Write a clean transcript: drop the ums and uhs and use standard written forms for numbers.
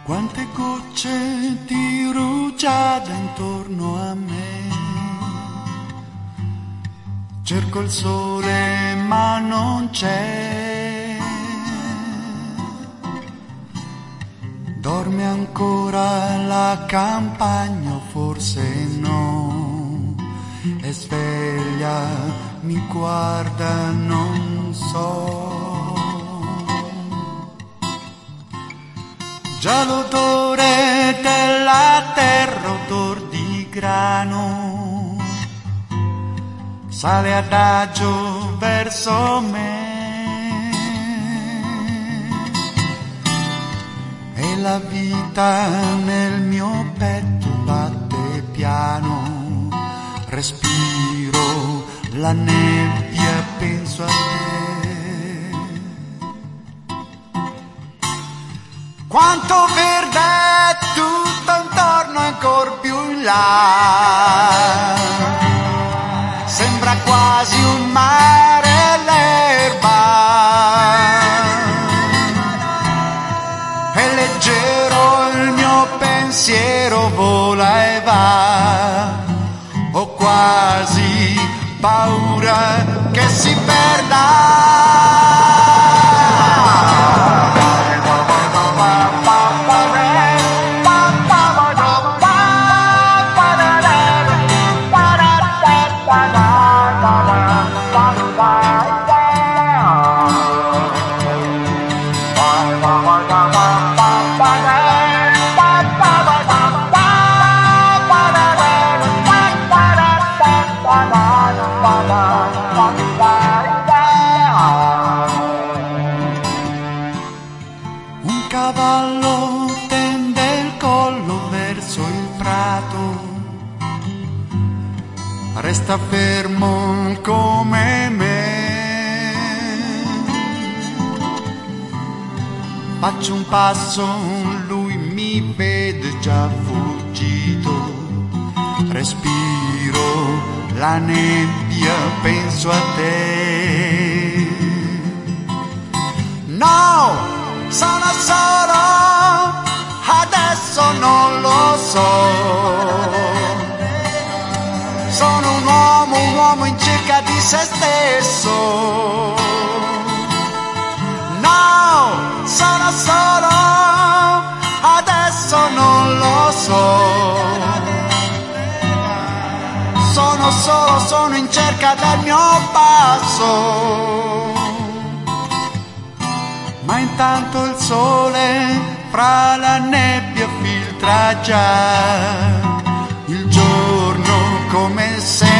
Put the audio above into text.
Quante gocce di rugiada intorno a me. Cerco il sole ma non c'è. Dorme ancora la campagna o forse no. È sveglia, mi guarda, non so. Già l'odore della terra, odor di grano, sale adagio verso me. E la vita nel mio petto batte piano. Respiro la nebbia, penso a te. Quanto verde è tutto intorno, ancor più in là. Sembra quasi un mare l'erba. È leggero il mio pensiero, vola e va. Ho quasi paura che si perda. Un cavallo tende il collo verso il prato, resta fermo come me. Faccio un passo, lui mi vede già fuggito. Respiro la nebbia, penso a te. No! Sono solo, adesso non lo so. Sono un uomo in cerca di se stesso. No, sono solo, adesso non lo so. Sono solo, sono in cerca del mio passo. Ma intanto il sole fra la nebbia filtra già il giorno come se